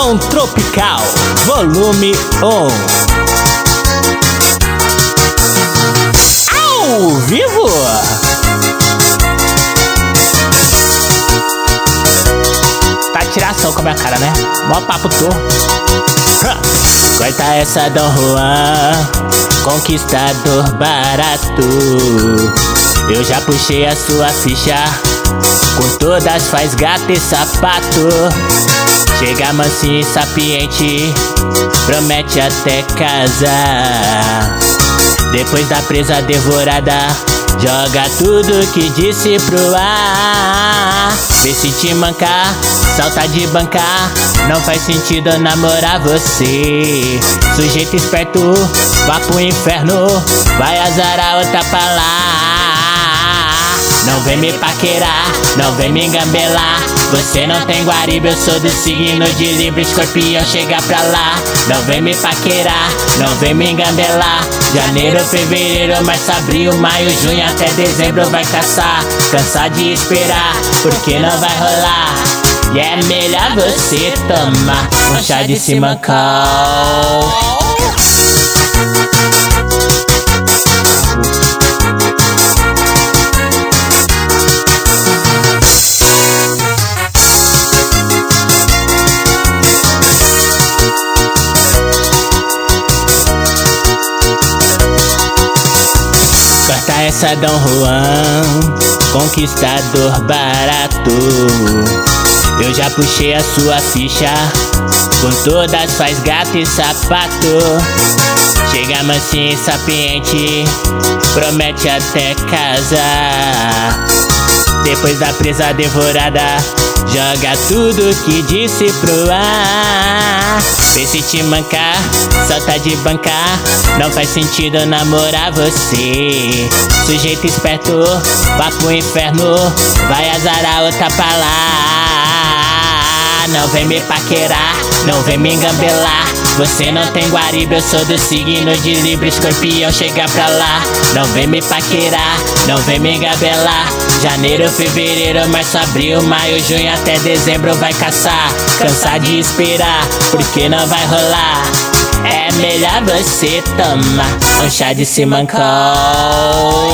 Versão tropical, volume 1. Ao vivo. Tá tiração com a minha cara, né? Mó papo torto. Corta essa Dom Juan, conquistador barato. Eu já puxei a sua ficha, com todas faz gato e sapato. Chega mansinho e sapiente, promete até casar. Depois da presa devorada, joga tudo que disse pro ar. Vê se te mancar, salta de bancar. Não faz sentido namorar você. Sujeito esperto, vá pro inferno, vai azarar outra pra lá. Não vem me paquerar, não vem me engambelar. Você não tem Guariba, eu sou do signo de Libra, Escorpião, chega pra lá. Não vem me paquerar, não vem me engambelar. Janeiro, fevereiro, março, abril, maio, junho até dezembro vai caçar. Cansar de esperar, porque não vai rolar. E é melhor você tomar um chá de simancol. Corta essa Dom Juan, conquistador barato. Eu já puxei a sua ficha, com todas faz gato e sapato. Chega mansinho e sapiente, promete até casar. Depois da presa devorada, joga tudo que disse pro ar. Vê se te mancar, solta de bancar. Não faz sentido namorar você. Sujeito esperto, vá pro inferno, vai azarar outra pra lá. Não vem me paquerar, não vem me engambelar. Você não tem Guariba, eu sou do signo de Libra, Escorpião, chega pra lá. Não vem me paquerar, não vem me engambelar. Janeiro, fevereiro, março, abril, maio, junho até dezembro vai caçar. Cansar de esperar, porque não vai rolar. É melhor você tomar um chá de simancol.